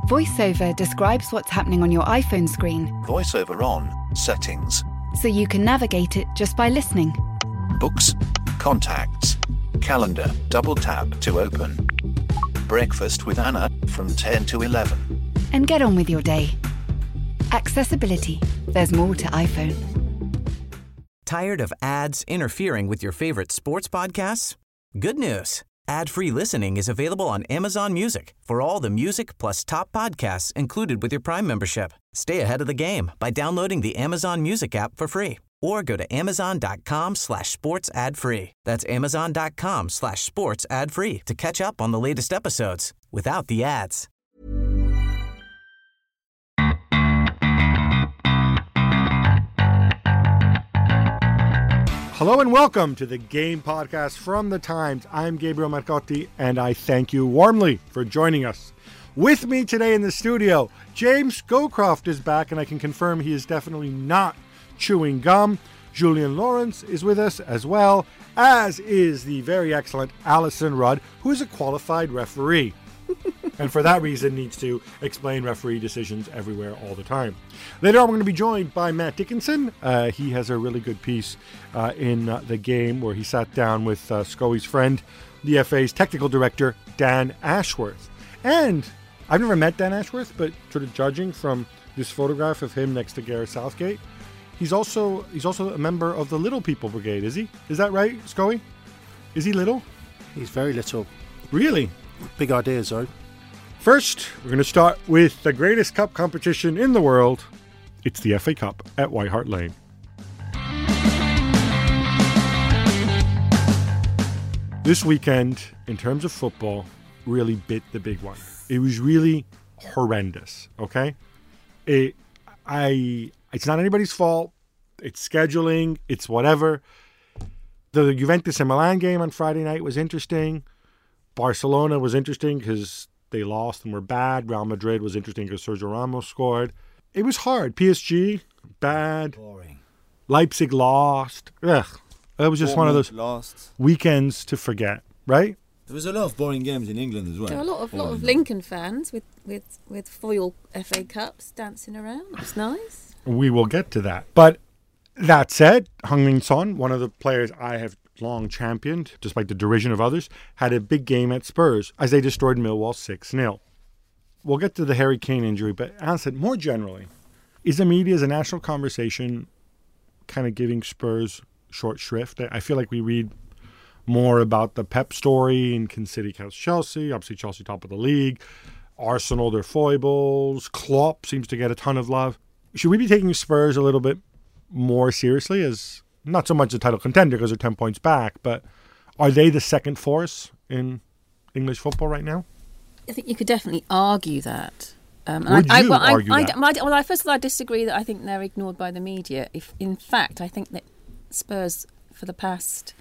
VoiceOver describes what's happening on your iPhone screen, VoiceOver on, settings, so you can navigate it just by listening. books, contacts, calendar, double tap to open. Breakfast with Anna from 10 to 11. And get on with your day. Accessibility. There's more to iPhone. Tired of ads interfering with your favorite sports podcasts? Good news. Ad-free listening is available on Amazon Music for all the music plus top podcasts included with your Prime membership. Stay ahead of the game by downloading the Amazon Music app for free or go to amazon.com/sports ad free. That's amazon.com/sports ad free to catch up on the latest episodes without the ads. Hello and welcome to the Game Podcast from The Times. I'm Gabriel Marcotti, and I thank you warmly for joining us. With me today in the studio, James Scowcroft is back, and I can confirm he is definitely not chewing gum. Julian Lawrence is with us as well, as is the very excellent Alison Rudd, who is a qualified referee. And for that reason needs to explain referee decisions everywhere all the time. Later on, we're going to be joined by Matt Dickinson. He has a really good piece in The Game where he sat down with Scoey's friend, the FA's technical director, Dan Ashworth. And I've never met Dan Ashworth, but sort of judging from this photograph of him next to Gareth Southgate, he's also a member of the Little People Brigade, is he? Is that right, Scoey? Is he little? He's very little. Really? Big ideas, though. First, we're going to start with the greatest cup competition in the world. It's the FA Cup at White Hart Lane. This weekend, in terms of football, really bit the big one. It was really horrendous, okay? It's not anybody's fault. It's scheduling. It's whatever. The Juventus and Milan game on Friday night was interesting. Barcelona was interesting because they lost and were bad. Real Madrid was interesting because Sergio Ramos scored. It was hard. PSG, bad. Boring. Leipzig lost. Ugh. It was just one of those weekends to forget, right? There was a lot of boring games in England as well. There were a lot of Lincoln fans with foil FA Cups dancing around. It was nice. We will get to that. But that said, Heung-min Son, one of the players I have long championed, despite the derision of others, had a big game at Spurs as they destroyed Millwall 6-0. We'll get to the Harry Kane injury, but Alison, more generally, is the media as a national conversation kind of giving Spurs short shrift? I feel like we read more about the Pep story and can City catch Chelsea, obviously Chelsea top of the league, Arsenal their foibles, Klopp seems to get a ton of love. Should we be taking Spurs a little bit more seriously as not so much a title contender because they're 10 points back, but are they the second force in English football right now? I think you could definitely argue that. Would you argue that? First of all, I disagree that I think they're ignored by the media. In fact, I think that Spurs, for the past,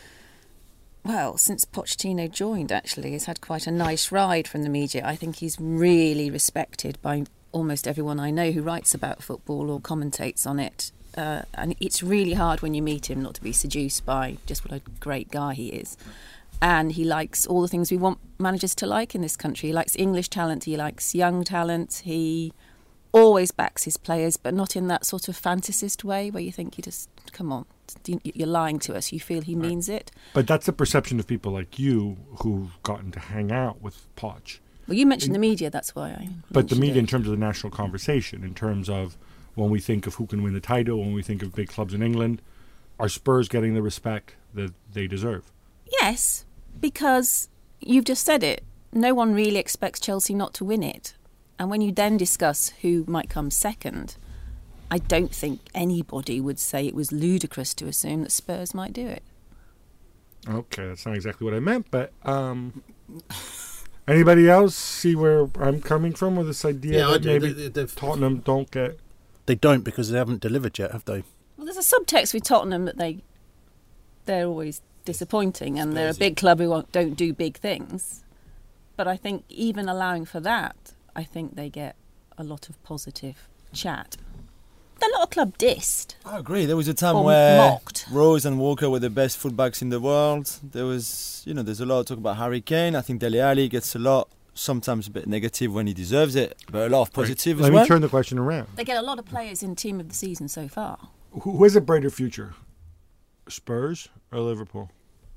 since Pochettino joined, actually, has had quite a nice ride from the media. I think he's really respected by almost everyone I know who writes about football or commentates on it. And it's really hard when you meet him not to be seduced by just what a great guy he is. And he likes all the things we want managers to like in this country. He likes English talent, he likes young talent, he always backs his players, but not in that sort of fantasist way where you think come on, you're lying to us. You feel he means it. But that's the perception of people like you who've gotten to hang out with Poch. Well, you mentioned the media, that's why I But the media in terms of the national conversation, in terms of when we think of who can win the title, when we think of big clubs in England, are Spurs getting the respect that they deserve? Yes, because you've just said it. No one really expects Chelsea not to win it. And when you then discuss who might come second, I don't think anybody would say it was ludicrous to assume that Spurs might do it. Okay, that's not exactly what I meant, but anybody else see where I'm coming from with this idea that maybe Tottenham don't get... They don't because they haven't delivered yet, have they? Well, there's a subtext with Tottenham that they're always disappointing and they're a big club who don't do big things. But I think even allowing for that, I think they get a lot of positive chat. A lot of club dissed. I agree. There was a time where mocked. Rose and Walker were the best fullbacks in the world. There was, there's a lot of talk about Harry Kane. I think Dele Alli gets a lot sometimes a bit negative when he deserves it, but a lot of positive as Let well. me turn the question around. They get a lot of players in Team of the Season so far. Who has a brighter future, Spurs or Liverpool?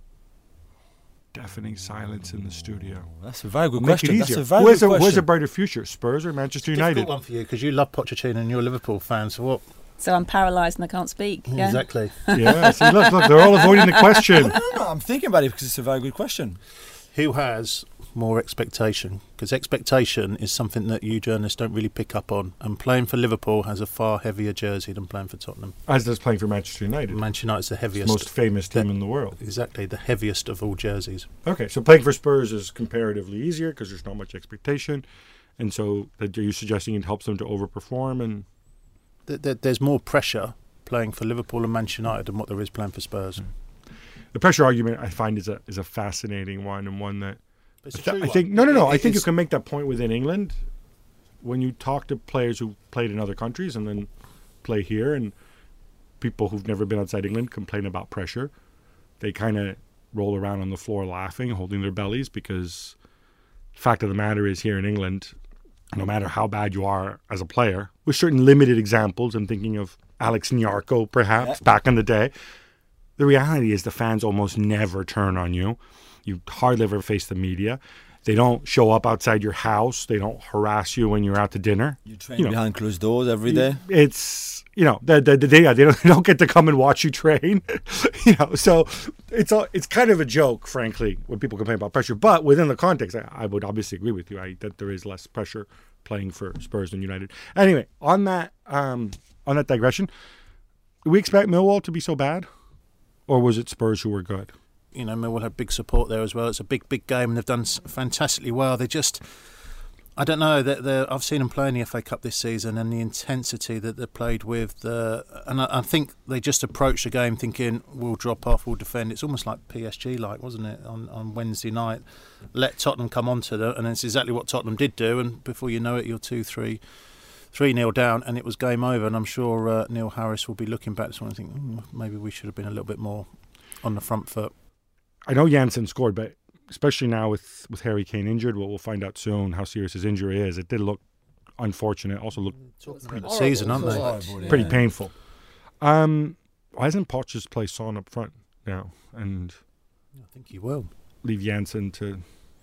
Deafening silence in the studio. That's a very good Make it question. That's easier. a very Who has good a question. brighter future, Spurs or Manchester United? Difficult one for you because you love Pochettino and you're a Liverpool fan. So what? So I'm paralysed and I can't speak. Yeah? Exactly. Yeah, see, look, they're all avoiding the question. No, I'm thinking about it because it's a very good question. Who has more expectation? Because expectation is something that you journalists don't really pick up on. And playing for Liverpool has a far heavier jersey than playing for Tottenham. As does playing for Manchester United. Manchester United's the It's heaviest. the most famous team in the world. Exactly, the heaviest of all jerseys. Okay, so playing for Spurs is comparatively easier because there's not much expectation. And so are you suggesting it helps them to overperform? And There's more pressure playing for Liverpool and Manchester United than what there is playing for Spurs. the pressure argument I find is a fascinating one, and one that It's a true I think one. I think you can make that point within England when you talk to players who played in other countries and then play here, and people who've never been outside England complain about pressure. They kind of roll around on the floor laughing, holding their bellies, because the fact of the matter is, here in England, no matter how bad you are as a player, with certain limited examples, I'm thinking of Alex Nyarko perhaps back in the day, the reality is the fans almost never turn on you. You hardly ever face the media. They don't show up outside your house. They don't harass you when you're out to dinner. You train behind closed doors every day. It's, they don't get to come and watch you train. So it's kind of a joke, frankly, when people complain about pressure. But within the context, I would obviously agree with you that there is less pressure playing for Spurs than United. Anyway, on that digression, do we expect Millwall to be so bad? Or was it Spurs who were good? Millwall had big support there as well. It's a big game, and they've done fantastically well. They just, I don't know. I've seen them play in the FA Cup this season, and the intensity that they played with. And I think they just approached the game thinking, we'll drop off, we'll defend. It's almost like PSG-like, wasn't it, on Wednesday night? Let Tottenham come onto them, and it's exactly what Tottenham did do. And before you know it, you're 3-0 down, and it was game over. And I'm sure Neil Harris will be looking back to this one and think, maybe we should have been a little bit more on the front foot. I know Janssen scored, but especially now with Harry Kane injured, we'll find out soon how serious his injury is. It did look unfortunate. Also looked The season, aren't they? pretty painful. Why doesn't Poch just play Son up front now and I think he will. leave Janssen to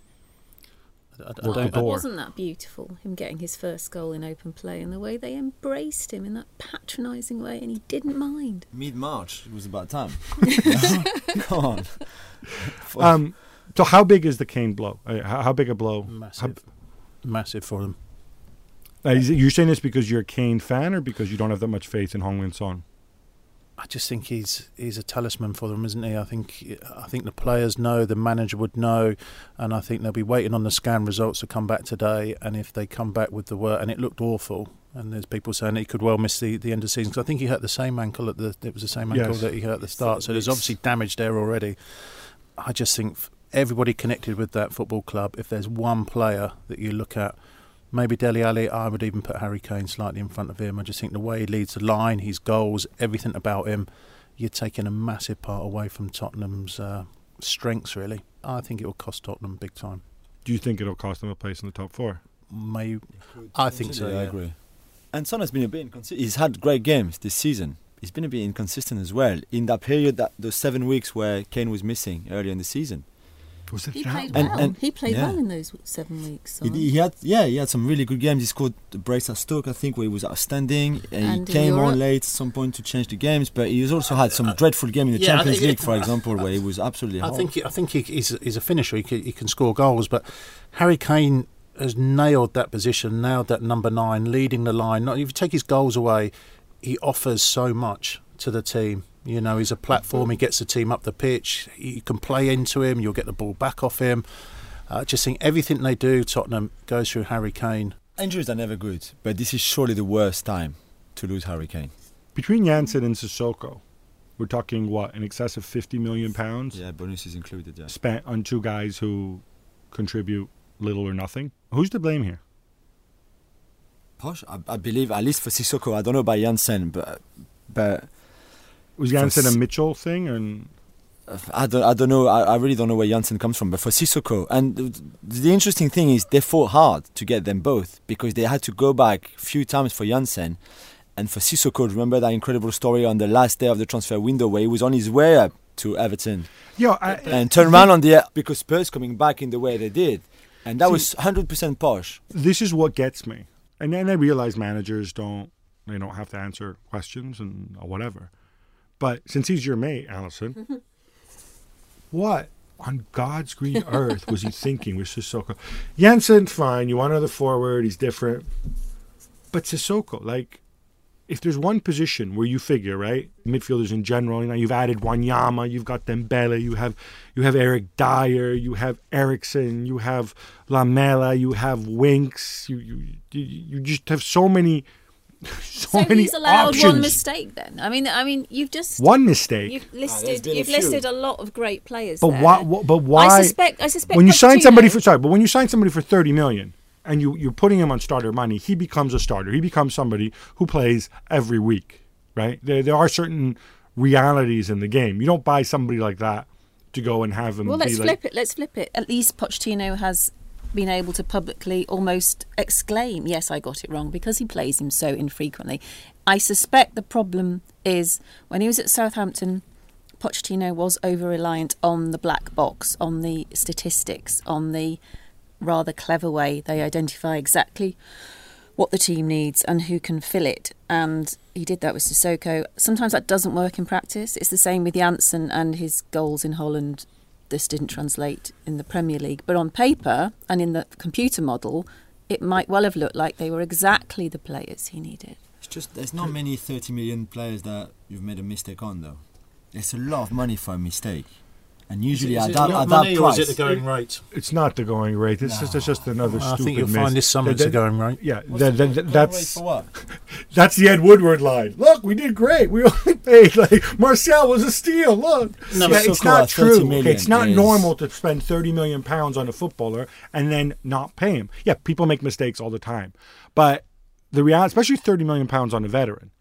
I work the don't. door? Wasn't that beautiful, him getting his first goal in open play, and the way they embraced him in that patronising way, and he didn't mind. Mid-March, it was about time. Come on. So how big is the Kane blow? How big a blow? Massive for them. You're saying this because you're a Kane fan, or because you don't have that much faith in Heung-min Son? I just think he's a talisman for them, isn't he? I think the players know, the manager would know, and I think they'll be waiting on the scan results to come back today. And if they come back with the work, and it looked awful, and there's people saying he could well miss the end of the season, because I think he hurt the same ankle it was the same ankle that he hurt at the start. So there's obviously damage there already. I just think everybody connected with that football club, if there's one player that you look at, maybe Dele Alli, I would even put Harry Kane slightly in front of him. I just think the way he leads the line, his goals, everything about him, you're taking a massive part away from Tottenham's strengths, really. I think it will cost Tottenham big time. Do you think it'll cost them a place in the top four? Maybe. I think so, I agree. And Son has been a bit inconsistent. He's had great games this season. He's been a bit inconsistent as well. In that period, those 7 weeks where Kane was missing earlier in the season. Was it He that played long? well. He played well in those 7 weeks. He had some really good games. He scored the brace at Stoke, I think, where he was outstanding. And he came Europe. on late at some point to change the games, but he's also had some dreadful game in the Champions League, for example, where he was absolutely hard. I think he's a finisher. He can score goals, but Harry Kane has nailed that position, nailed that number 9, leading the line. If you take his goals away, he offers so much to the team. He's a platform. He gets the team up the pitch. You can play into him. You'll get the ball back off him. I just think everything they do, Tottenham, goes through Harry Kane. Injuries are never good, but this is surely the worst time to lose Harry Kane. Between Janssen and Sissoko, we're talking, in excess of £50 million? Yeah, bonuses included, yeah. Spent on two guys who contribute little or nothing. Who's to blame here? Posh, I believe, at least for Sissoko, I don't know about Janssen, but Was Janssen a Mitchell thing? And I don't know. I really don't know where Janssen comes from. But for Sissoko, and the interesting thing is they fought hard to get them both because they had to go back a few times for Janssen. And for Sissoko, remember that incredible story on the last day of the transfer window where he was on his way up to Everton and turned around on the because Spurs coming back in the way they did. And that was 100% posh. This is what gets me. And then I realize managers don't have to answer questions and whatever. But since he's your mate, Alison, what on God's green earth was he thinking with Sissoko? Janssen, fine. You want another forward. He's different. But Sissoko, like, if there's one position where you figure, right, midfielders in general, you've added Wanyama, you've got Dembele, you have Eric Dyer, you have Eriksson, you have Lamela, you have Winks, you just have so many he's allowed options. one mistake then. I mean, you've just one mistake. You've listed a lot of great players. But there. why? I suspect when you sign somebody for when you sign somebody for 30 million. And you're putting him on starter money, he becomes a starter. He becomes somebody who plays every week, right? There are certain realities in the game. You don't buy somebody like that to go and have him. Well, let's flip it. At least Pochettino has been able to publicly almost exclaim, "Yes, I got it wrong," because he plays him so infrequently. I suspect the problem is when he was at Southampton, Pochettino was over-reliant on the black box, on the statistics, on the rather clever way they identify exactly what the team needs and who can fill it, and he did that with Sissoko. Sometimes that doesn't work in practice. It's the same with Janssen and his goals in Holland. This didn't translate in the Premier League, but on paper and in the computer model it might well have looked like they were exactly the players he needed. It's just there's not many 30 million players that you've made a mistake on, though. It's a lot of money for a mistake. And usually at that price, or is it the going rate? It's not the going rate. It's just another stupid I think you'll miss. find this summer it's the going rate. Yeah, that's for what? That's the Ed Woodward line. Look, we did great. We only paid Marcel was a steal. Look, it's not true. Okay, it's not normal to spend £30 million on a footballer and then not pay him. Yeah, people make mistakes all the time, but the reality, especially £30 million on a veteran,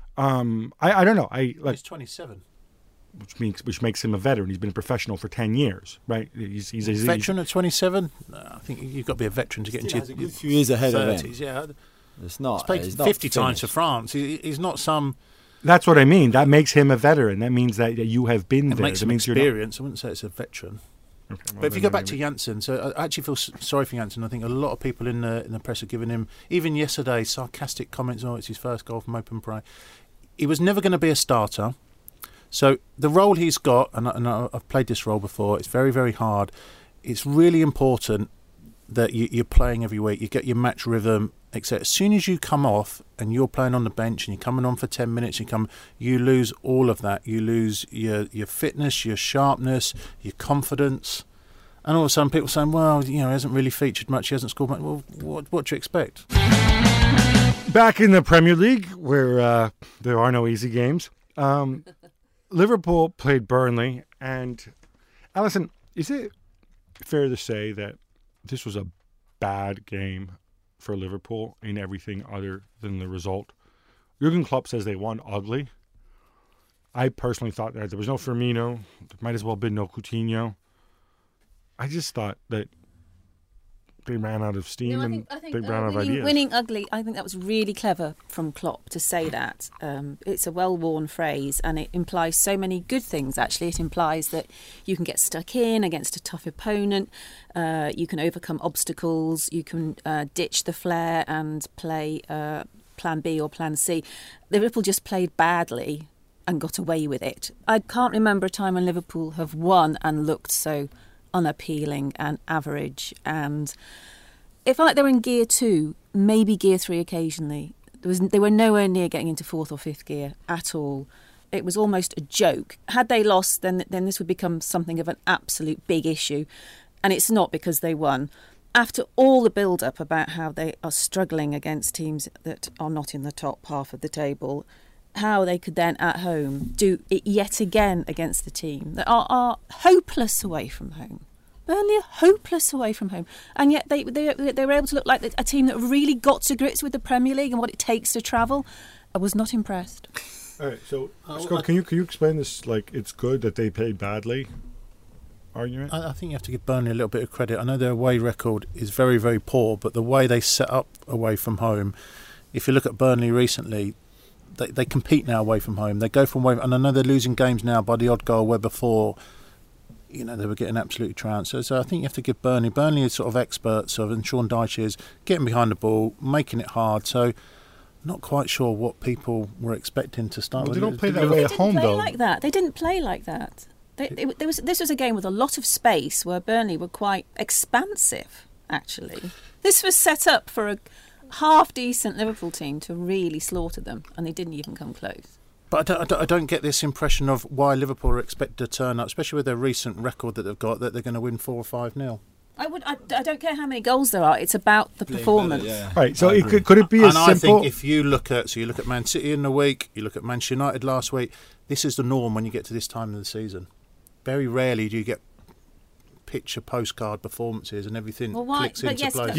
I don't know. He's 27. Which makes him a veteran. He's been a professional for 10 years, right? He's a veteran at 27. I think you've got to be a veteran to get into a good few years ahead 30s, of him. Yeah, it's not. He's played 50 times for France. He's not some. That's what I mean. That makes him a veteran. That means that you have been there. It makes him experience. I wouldn't say it's a veteran. Okay, well, but if you go back to Janssen, so I actually feel sorry for Janssen. I think a lot of people in the press are giving him, even yesterday, sarcastic comments. Oh, it's his first goal from open play. He was never going to be a starter. So the role he's got, and I've played this role before, it's very, very hard. It's really important that you're playing every week, you get your match rhythm, etc. As soon as you come off and you're playing on the bench and you're coming on for 10 minutes, you lose all of that. You lose your fitness, your sharpness, your confidence. And all of a sudden people saying, well, he hasn't really featured much, he hasn't scored much. Well, what do you expect? Back in the Premier League, where there are no easy games, Liverpool played Burnley, and Alison, is it fair to say that this was a bad game for Liverpool in everything other than the result? Jurgen Klopp says they won ugly. I personally thought that there was no Firmino, there might as well have been no Coutinho. I just thought that they ran out of steam and they ran out of ideas. Winning ugly, I think that was really clever from Klopp to say that. It's a well-worn phrase and it implies so many good things, actually. It implies that you can get stuck in against a tough opponent, you can overcome obstacles, you can ditch the flair and play plan B or plan C. Liverpool just played badly and got away with it. I can't remember a time when Liverpool have won and looked so unappealing and average, and it felt like they were in gear 2, maybe gear 3 occasionally. They were nowhere near getting into 4th or 5th gear at all. It was almost a joke. Had they lost, then this would become something of an absolute big issue, and it's not because they won. After all the build-up about how they are struggling against teams that are not in the top half of the table, how they could then at home do it yet again against the team that are hopeless away from home. Burnley are hopeless away from home, and yet they were able to look like a team that really got to grips with the Premier League and what it takes to travel. I was not impressed. All right, so Scott, can you explain this? Like, it's good that they paid badly argument? I think you have to give Burnley a little bit of credit. I know their away record is very, very poor, but the way they set up away from home, if you look at Burnley recently, they compete now away from home. They go from away, and I know they're losing games now by the odd goal, where before, you know, they were getting absolutely trounced. So I think you have to give Burnley is sort of experts of, and Sean Dyche is getting behind the ball, making it hard. So not quite sure what people were expecting to start with. They don't play that way at home, though. They didn't play like that. This was a game with a lot of space where Burnley were quite expansive, actually. This was set up for a half-decent Liverpool team to really slaughter them, and they didn't even come close. But I don't get this impression of why Liverpool are expected to turn up, especially with their recent record that they've got, that they're going to win 4 or 5-0. I don't care how many goals there are. It's about the performance. Better, yeah. Right. So could it be as simple? I think if you look at Man City in the week, you look at Manchester United last week. This is the norm when you get to this time of the season. Very rarely do you get picture postcard performances and everything clicks into place. Yeah,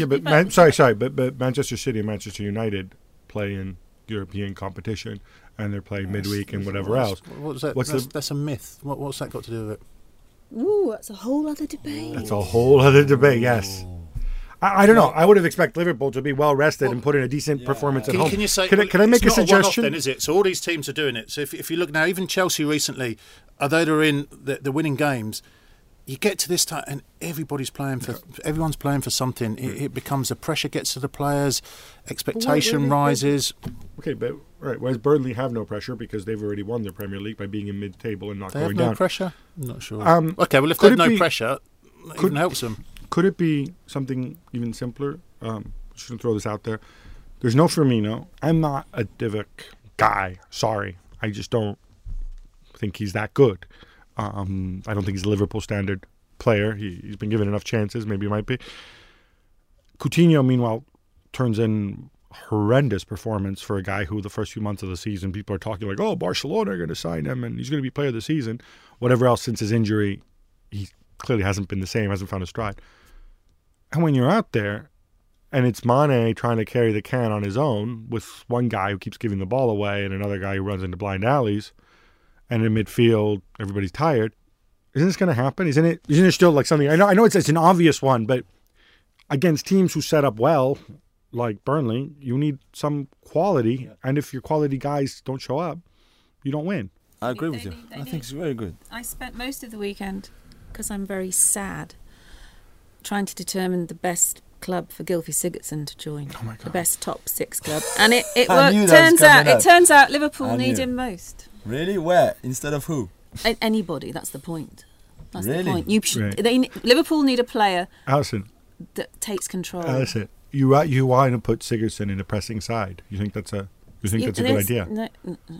but Manchester City and Manchester United play in European competition, and they're playing midweek and whatever else. What's that? That's a myth. What's that got to do with it? Ooh, that's a whole other debate. That's a whole other debate. Yes. I don't know. I would have expected Liverpool to be well rested and put in a decent performance at home. Can you say? Can I make a suggestion? Then is it? So all these teams are doing it. So if you look now, even Chelsea recently, although they're in the winning games, you get to this time and everyone's playing for something. It becomes the pressure gets to the players, expectation rises. Okay, but right, why does Burnley have no pressure because they've already won their Premier League by being in mid-table and not going down? They have no pressure. I'm not sure. Okay, well if they have no pressure, it even helps them. Could it be something even simpler? Just going to throw this out there. There's no Firmino. I'm not a Divock guy. Sorry. I just don't think he's that good. I don't think he's a Liverpool standard player. He's been given enough chances. Maybe he might be. Coutinho, meanwhile, turns in horrendous performance for a guy who the first few months of the season, people are talking like, oh, Barcelona are going to sign him and he's going to be player of the season. Whatever else since his injury, he clearly hasn't been the same, hasn't found a stride. And when you're out there and it's Mane trying to carry the can on his own with one guy who keeps giving the ball away and another guy who runs into blind alleys, and in midfield everybody's tired, isn't this going to happen? Isn't there still like something? I know it's an obvious one, but against teams who set up well, like Burnley, you need some quality, and if your quality guys don't show up, you don't win. I agree with you. I think it's very good. I spent most of the weekend, because I'm very sad, trying to determine the best club for Gylfi Sigurdsson to join. Oh my God. The best top 6 club. And it worked. Turns out Liverpool need him most. Really? Where? Instead of who? Anybody. That's the point. That's really? the point. Liverpool need a player Alison, that takes control. Alison, you want to put Sigurdsson in a pressing side. You think that's a good idea? No.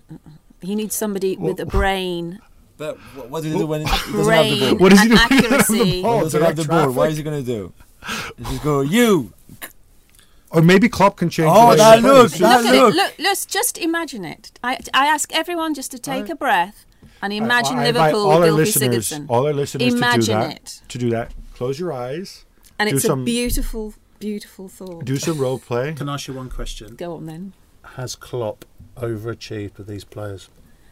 He needs somebody with a brain. But what do you do when he doesn't brain have the ball? What does he do? Accuracy. He doesn't have the ball. What is he going to do? He just go, you. Or maybe Klopp can change. Let's just imagine it. I ask everyone just to take a breath and imagine Liverpool with Gylfi Sigurdsson. All our listeners imagine to do that. Close your eyes. And it's a beautiful, beautiful thought. Do some role play. Can I ask you one question? Go on then. Has Klopp overachieved with these players?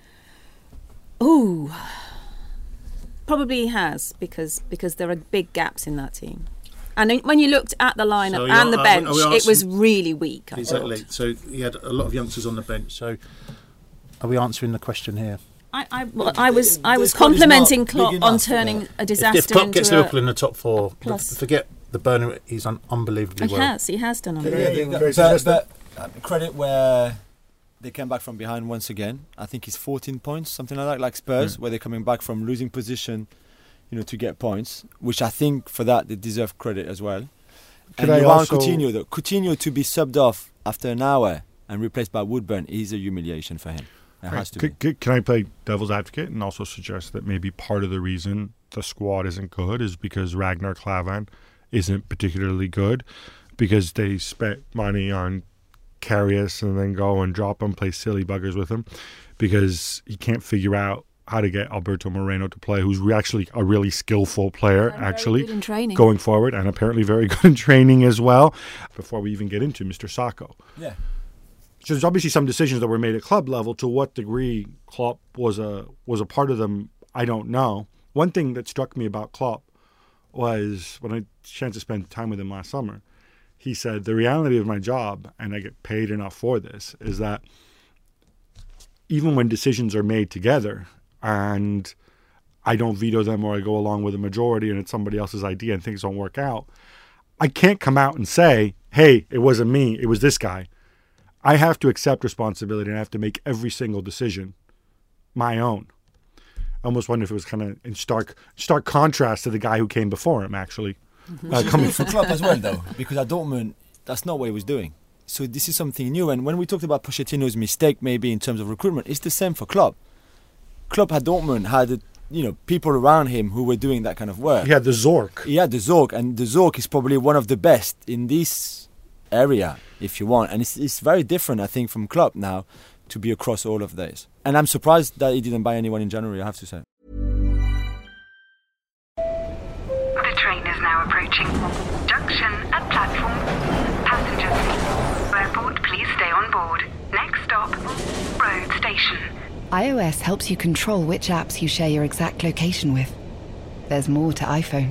Ooh, probably he has because there are big gaps in that team. And when you looked at the lineup and the bench, it was really weak. Exactly. So he had a lot of youngsters on the bench. So are we answering the question here? I was complimenting Klopp on turning a disaster if Klopp into gets Liverpool in the top 4, forget the Burnley. He's done unbelievably well. He has done unbelievably well. But credit where they came back from behind once again. I think it's 14 points, something like that, like Spurs, where they're coming back from losing position, to get points, which I think for that they deserve credit as well. Coutinho, though. Coutinho to be subbed off after an hour and replaced by Woodburn is a humiliation for him. It has to be. Can I play devil's advocate and also suggest that maybe part of the reason the squad isn't good is because Ragnar Klavan isn't particularly good, because they spent money on Karius and then go and drop him, play silly buggers with him, because he can't figure out how to get Alberto Moreno to play, who's actually a really skillful player, going forward, and apparently very good in training as well, before we even get into Mr. Sacco. Yeah. So there's obviously some decisions that were made at club level. To what degree Klopp was a part of them, I don't know. One thing that struck me about Klopp was when I had a chance to spend time with him last summer, he said, the reality of my job, and I get paid enough for this, is that even when decisions are made together and I don't veto them or I go along with a majority and it's somebody else's idea and things don't work out, I can't come out and say, hey, it wasn't me, it was this guy. I have to accept responsibility and I have to make every single decision my own. I almost wonder if it was kind of in stark contrast to the guy who came before him, actually. Coming for Klopp as well, though, because at Dortmund, that's not what he was doing. So this is something new. And when we talked about Pochettino's mistake, maybe in terms of recruitment, it's the same for Klopp. Klopp at Dortmund had, people around him who were doing that kind of work. He had the Zorc. And the Zorc is probably one of the best in this area, if you want. And it's very different, I think, from Klopp now to be across all of these. And I'm surprised that he didn't buy anyone in January, I have to say. The train is now approaching. Junction at platform. Passengers, airport, please stay on board. Next stop, road station. iOS helps you control which apps you share your exact location with. There's more to iPhone.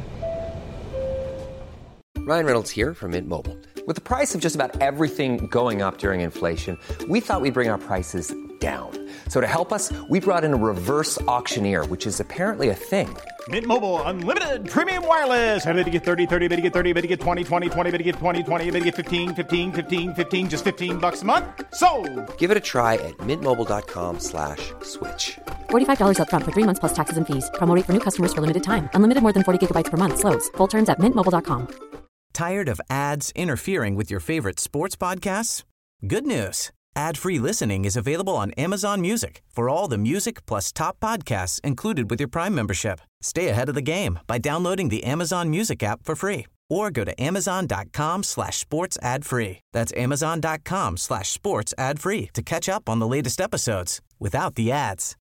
Ryan Reynolds here from Mint Mobile. With the price of just about everything going up during inflation, we thought we'd bring our prices down. So to help us, we brought in a reverse auctioneer, which is apparently a thing. Mint Mobile Unlimited Premium Wireless. How to get 30, 30, how to get 30, how to get 20, 20, 20, how to get 20, 20, how to get 15, 15, 15, 15, just $15 a month? Sold! Give it a try at mintmobile.com/switch. $45 up front for 3 months plus taxes and fees. Promo rate for new customers for limited time. Unlimited more than 40 gigabytes per month. Slows full terms at mintmobile.com. Tired of ads interfering with your favorite sports podcasts? Good news. Ad-free listening is available on Amazon Music for all the music plus top podcasts included with your Prime membership. Stay ahead of the game by downloading the Amazon Music app for free or go to amazon.com/sports ad free. That's amazon.com/sports ad free to catch up on the latest episodes without the ads.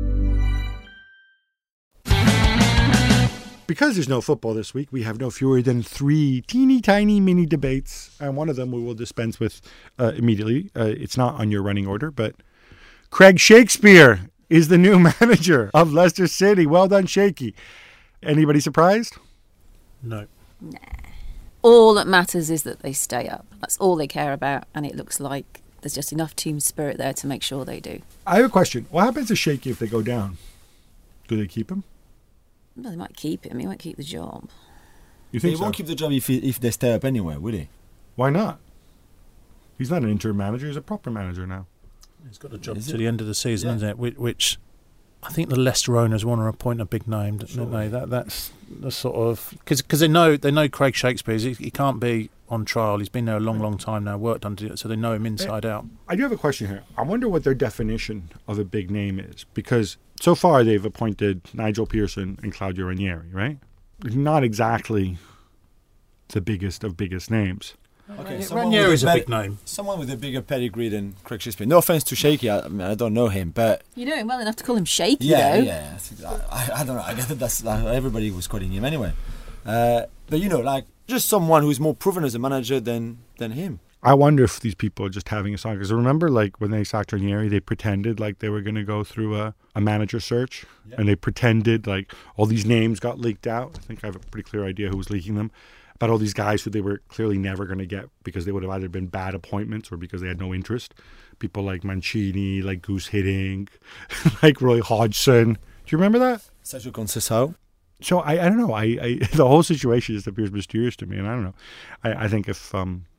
Because there's no football this week, we have no fewer than 3 teeny tiny mini debates, and one of them we will dispense with immediately. It's not on your running order, but Craig Shakespeare is the new manager of Leicester City. Well done, Shaky. Anybody surprised? No. Nah. All that matters is that they stay up. That's all they care about, and it looks like there's just enough team spirit there to make sure they do. I have a question. What happens to Shaky if they go down? Do they keep him? Well, they might keep him. He won't keep the job. You think he won't keep the job if they stay up anyway, will he? Why not? He's not an interim manager. He's a proper manager now. He's got a job to the end of the season, isn't it? Which I think the Leicester owners want to appoint a big name, don't they? That's the sort of... Because they know Craig Shakespeare. He can't be on trial. He's been there a long time now, worked under it, so they know him inside out. I do have a question here. I wonder what their definition of a big name is, because so far they've appointed Nigel Pearson and Claudio Ranieri, right? Not exactly the biggest of biggest names. Okay, Ranieri is a big name. Someone with a bigger pedigree than Craig Shakespeare. No offence to Shaky, I don't know him, but... You know him well enough to call him Shaky, though. Yeah. I don't know. I guess that's everybody was calling him anyway. But, just someone who's more proven as a manager than him. I wonder if these people are just having a song. Because remember, when they sacked Ranieri, they pretended like they were going to go through a manager search. Yeah. And they pretended all these names got leaked out. I think I have a pretty clear idea who was leaking them. About all these guys who they were clearly never going to get because they would have either been bad appointments or because they had no interest. People like Mancini, like Goose Hiddink, like Roy Hodgson. Do you remember that? Sergio Conceição. So I don't know. I the whole situation just appears mysterious to me, and I don't know. I think if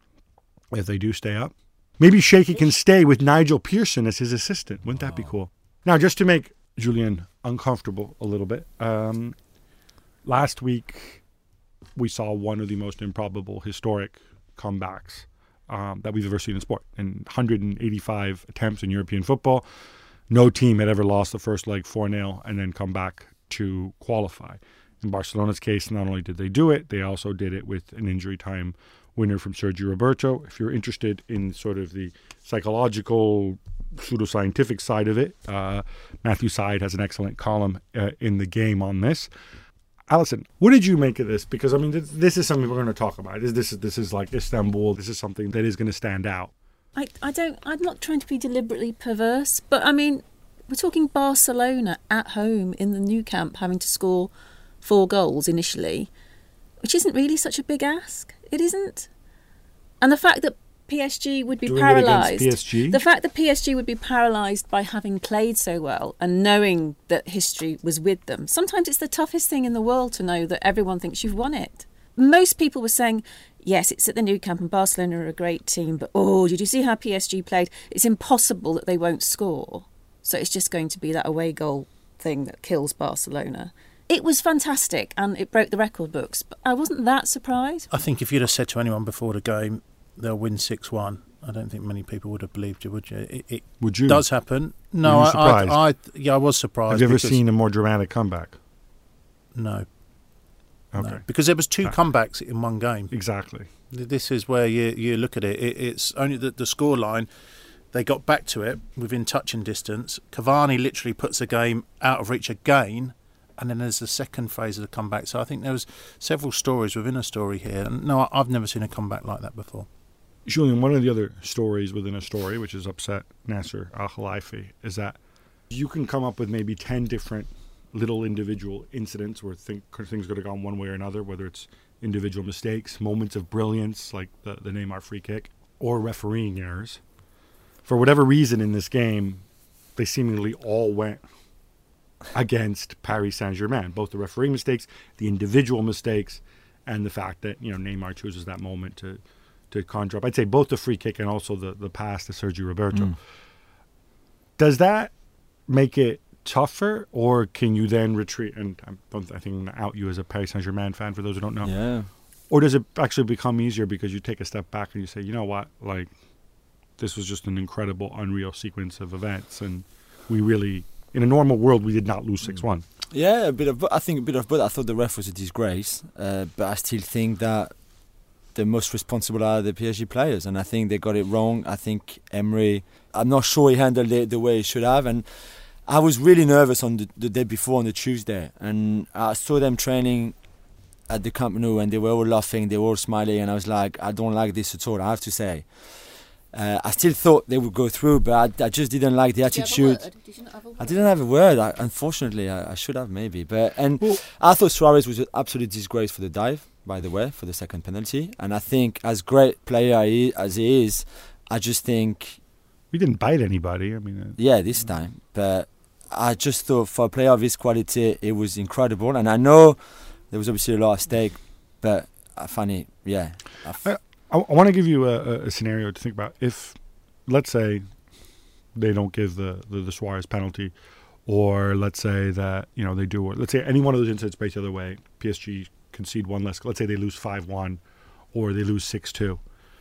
they do stay up, maybe Shaky can stay with Nigel Pearson as his assistant. Wouldn't that be cool? Now, just to make Julian uncomfortable a little bit, last week we saw one of the most improbable historic comebacks that we've ever seen in sport. In 185 attempts in European football, no team had ever lost the first leg 4-0 and then come back to qualify. In Barcelona's case, not only did they do it, they also did it with an injury time winner from Sergio Roberto. If you're interested in sort of the psychological, pseudoscientific side of it, Matthew Syed has an excellent column in The Game on this. Alison, what did you make of this? Because, this is something we're going to talk about. This is like Istanbul. This is something that is going to stand out. I'm not trying to be deliberately perverse, but I mean, we're talking Barcelona at home in the Nou Camp having to score 4 goals initially, which isn't really such a big ask. It isn't. And the fact that PSG would be paralysed. The fact that PSG would be paralysed by having played so well and knowing that history was with them. Sometimes it's the toughest thing in the world to know that everyone thinks you've won it. Most people were saying, yes, it's at the Nou Camp and Barcelona are a great team, but did you see how PSG played? It's impossible that they won't score. So it's just going to be that away goal thing that kills Barcelona. It was fantastic and it broke the record books, but I wasn't that surprised. I think if you'd have said to anyone before the game, they'll win 6-1, I don't think many people would have believed you, would you? It would you? Does happen. No, Were you surprised? I was surprised. Have you ever seen a more dramatic comeback? No. Okay. No. Because there was 2 comebacks in one game. Exactly. This is where you look at it. It's only the scoreline. They got back to it within touching distance. Cavani literally puts the game out of reach again, and then there's the second phase of the comeback. So I think there was several stories within a story here. And no, I've never seen a comeback like that before. Julian, one of the other stories within a story, which has upset Nasser Al-Khelaifi, is that you can come up with maybe 10 different little individual incidents where things could have gone one way or another, whether it's individual mistakes, moments of brilliance like the Neymar free kick, or refereeing errors. For whatever reason in this game, they seemingly all went against Paris Saint-Germain, both the refereeing mistakes, the individual mistakes, and the fact that Neymar chooses that moment to conjure up. I'd say both the free kick and also the pass to Sergio Roberto. Does that make it tougher, or can you then retreat? And I think I'm going to out you as a Paris Saint-Germain fan for those who don't know. Yeah. Or does it actually become easier because you take a step back and you say, you know what, like, this was just an incredible, unreal sequence of events, and we really, in a normal world, we did not lose 6-1. Yeah, I think a bit of both. I thought the ref was a disgrace, but I still think that the most responsible are the PSG players, and I think they got it wrong. I think Emery, I'm not sure he handled it the way he should have, and I was really nervous on the day before, on the Tuesday, and I saw them training at the Camp Nou, and they were all laughing, they were all smiling, and I was like, I don't like this at all, I have to say. I still thought they would go through, but I just didn't like the attitude. Did you not have a word? I didn't have a word. Unfortunately, I should have maybe. I thought Suarez was an absolute disgrace for the dive, by the way, for the second penalty. And I think, as great player as he is, I just think we didn't bite anybody. I mean, yeah, this time. But I just thought for a player of his quality, it was incredible. And I know there was obviously a lot at stake, but I find it, yeah. I want to give you a scenario to think about. If, let's say, they don't give the Suarez penalty, or let's say that they do, or let's say any one of those incidents breaks the other way, PSG concede one less. Let's say they lose 5-1, or they lose 6-2.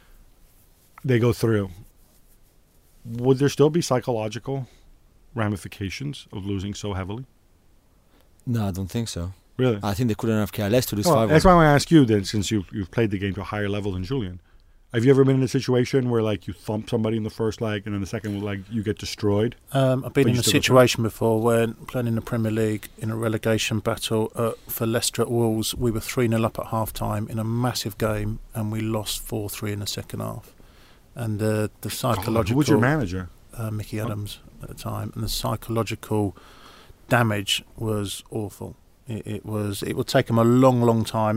They go through. Would there still be psychological ramifications of losing so heavily? No, I don't think so. Really? I think they couldn't have cared less to lose 5-1. That's why I want to ask you then, since you've played the game to a higher level than Julian. Have you ever been in a situation where you thump somebody in the first leg and then the second leg you get destroyed? I've been in a situation before where playing in the Premier League in a relegation battle for Leicester at Wolves, we were 3-0 up at half-time in a massive game and we lost 4-3 in the second half. And the psychological... who was your manager? Mickey Adams at the time. And the psychological damage was awful. It would take them a long time.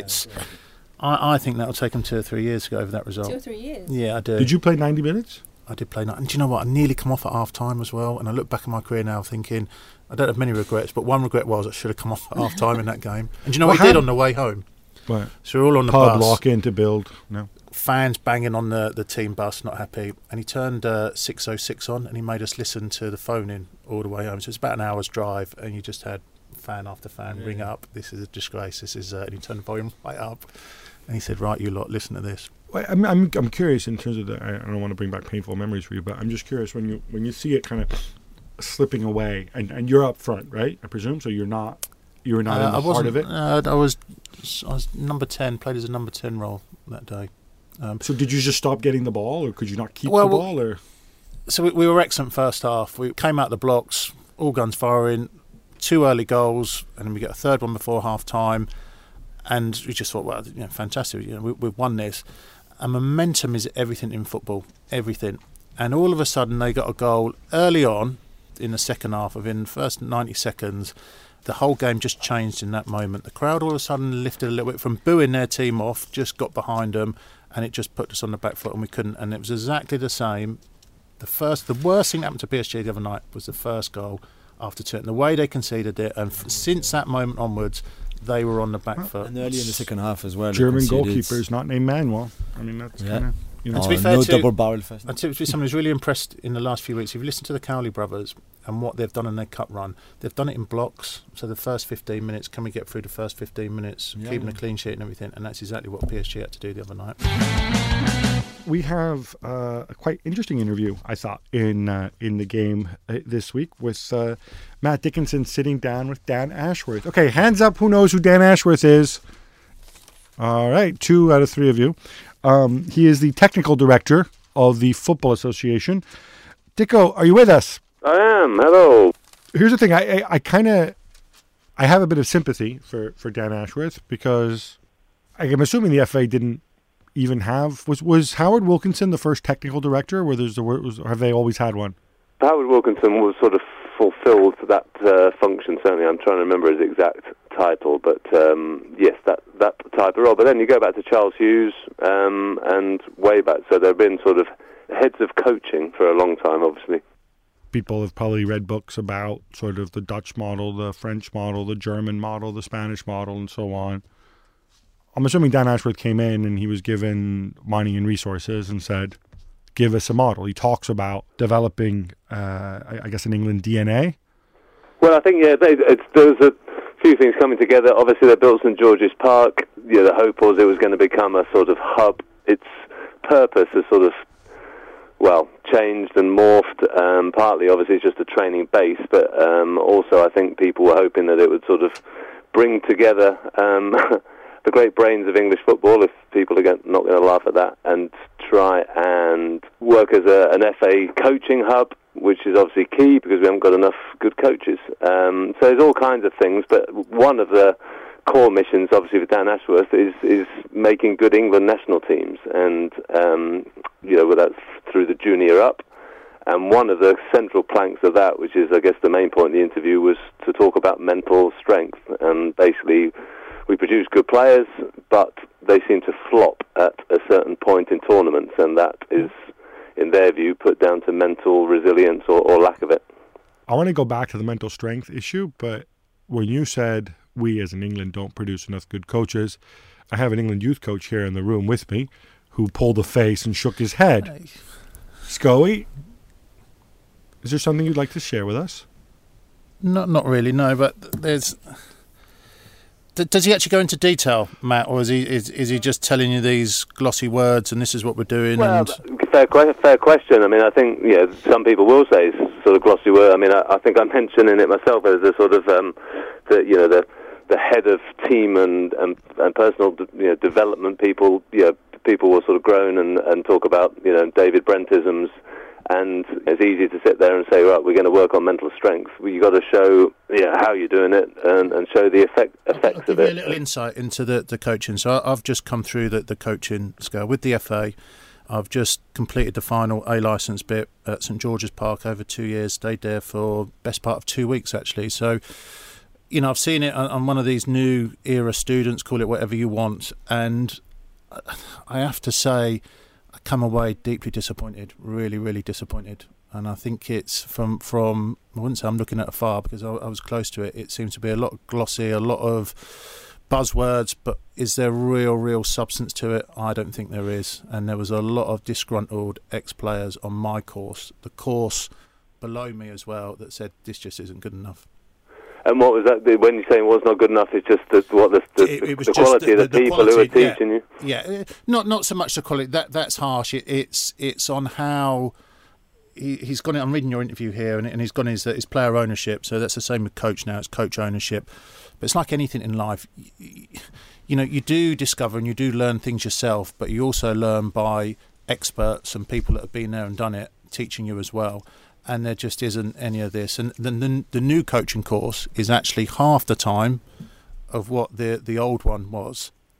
I think that would take them 2 or 3 years to go over that result. 2 or 3 years? Yeah, I do. Did you play 90 minutes? I did play 90. And do you know what? I nearly come off at half time as well. And I look back at my career now thinking, I don't have many regrets, but one regret was I should have come off at half time in that game. And do you know what he did on the way home? Right. So we're all on the pub bus. Lock in to build. No. Fans banging on the team bus, not happy. And he turned 606 on and he made us listen to the phone in all the way home. So it's about an hour's drive and you just had fan after fan ring up. This is a disgrace. This is and he turned the volume right up. And he said, right, you lot, listen to this. Well, I'm curious in terms of I don't want to bring back painful memories for you, but I'm just curious when you see it kind of slipping away, and you're up front, right? I presume so. You're not in the heart of it. I was number 10. Played as a number 10 role that day. So did you just stop getting the ball, or could you not keep the ball? Or so we were excellent first half. We came out the blocks, all guns firing, 2 early goals, and then we get a third one before half time. And we just thought, well, fantastic, we've won this. And momentum is everything in football, everything. And all of a sudden they got a goal early on in the second half, within the first 90 seconds. The whole game just changed in that moment. The crowd all of a sudden lifted a little bit from booing their team off, just got behind them, and it just put us on the back foot, and we couldn't. And it was exactly the same. The worst thing that happened to PSG the other night was the first goal after two. And the way they conceded it, and since that moment onwards, they were on the back foot. And early in the second half as well. German goalkeeper is not named Manuel. I mean, that's kind of... You know, to be fair, double barrel first. And to be someone who's really impressed in the last few weeks, if you listen to the Cowley brothers and what they've done in their cup run, they've done it in blocks. So the first 15 minutes, can we get through the first 15 minutes, keeping a clean sheet and everything? And that's exactly what PSG had to do the other night. We have a quite interesting interview, I thought, in the game this week with Matt Dickinson sitting down with Dan Ashworth. Okay, hands up, who knows who Dan Ashworth is? All right, 2 out of 3 of you. He is the technical director of the Football Association. Dicko, are you with us? I am. Hello. Here's the thing. I have a bit of sympathy for Dan Ashworth because I'm assuming the FA didn't even have... Was Howard Wilkinson the first technical director, or have they always had one? Howard Wilkinson was sort of fulfilled that function, certainly. I'm trying to remember his exact title, but yes, that type of role. But then you go back to Charles Hughes and way back. So there have been sort of heads of coaching for a long time, obviously. People have probably read books about sort of the Dutch model, the French model, the German model, the Spanish model, and so on. I'm assuming Dan Ashworth came in and he was given money and resources and said, give us a model. He talks about developing, I guess, in England, DNA. Well, I think, there's a few things coming together. Obviously, they built St George's Park. The hope was it was going to become a sort of hub. Its purpose has sort of, changed and morphed. Partly, obviously, it's just a training base, but also I think people were hoping that it would sort of bring together the great brains of English football, if people are not going to laugh at that, and try and work as an FA coaching hub, which is obviously key because we haven't got enough good coaches. So there's all kinds of things, but one of the core missions, obviously, for Dan Ashworth is making good England national teams, and that's through the junior up. And one of the central planks of that, which is, I guess, the main point of the interview, was to talk about mental strength. And basically, we produce good players, but they seem to flop at a certain point in tournaments, and that is, in their view, put down to mental resilience or lack of it. I want to go back to the mental strength issue, but when you said we as in England don't produce enough good coaches, I have an England youth coach here in the room with me who pulled a face and shook his head. Hey. Scoey, is there something you'd like to share with us? Not really, no, but there's... Does he actually go into detail, Matt, or is he just telling you these glossy words and this is what we're doing? Well, fair question. I mean, I think some people will say it's sort of glossy word. I mean, I think I'm mentioning it myself as a sort of the head of team and personal development people. People will sort of groan and talk about David Brentisms. And it's easy to sit there and say, right, we're going to work on mental strength. You've got to show how you're doing it and show the effects of it. I'll give you a little insight into the coaching. So I've just come through the coaching scale with the FA. I've just completed the final A licence bit at St George's Park over 2 years, stayed there for best part of 2 weeks, actually. So, I've seen it on one of these new era students, call it whatever you want, and I have to say, I come away deeply disappointed, really, really disappointed. And I think it's from I wouldn't say I'm looking at afar because I was close to it. It seems to be a lot glossy, a lot of buzzwords, but is there real substance to it? I don't think there is. And there was a lot of disgruntled ex-players on my course, the course below me as well, that said this just isn't good enough. And what was that? When you say it was not good enough, it's just the quality of the people who are teaching you. Yeah, not so much the quality. That's harsh. It's on how he's gone. I'm reading your interview here, and he's gone his player ownership. So that's the same with coach now. It's coach ownership. But it's like anything in life. You do discover and you do learn things yourself, but you also learn by experts and people that have been there and done it, teaching you as well. And there just isn't any of this. And the new coaching course is actually half the time of what the old one was.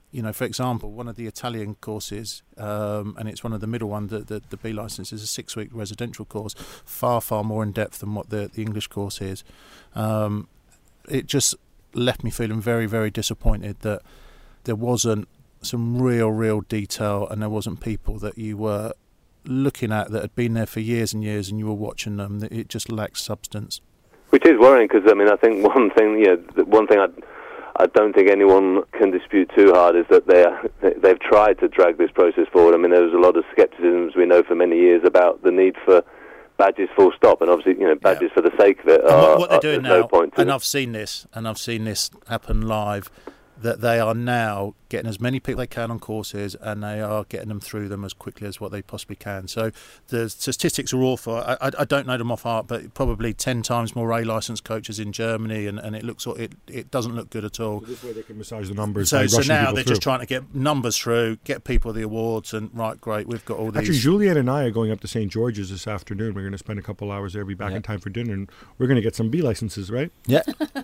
for example, one of the Italian courses, and it's one of the middle one, the B licence is a 6-week residential course, far more in depth than what the English course is. It just left me feeling very, very disappointed that there wasn't some real detail, and there wasn't people that you were looking at that had been there for years and years, and you were watching them. It just lacks substance. Which is worrying, because I think one thing I don't think anyone can dispute too hard is that they've tried to drag this process forward. I mean, there was a lot of scepticism, we know, for many years about the need for badges full stop, and obviously, badges for the sake of it. What they're doing now, no point to and I've seen this happen live, that they are now getting as many people they can on courses, and they are getting them through them as quickly as what they possibly can. So the statistics are awful. I don't know them off heart, but probably 10 times more A-licensed coaches in Germany, and it doesn't look good at all. So this way they can massage the numbers. So now they're just trying to get numbers through, get people the awards, and right, great, we've got all these. Actually, Juliet and I are going up to St. George's this afternoon. We're going to spend a couple hours there, be back in time for dinner, and we're going to get some B licenses, right? Yeah.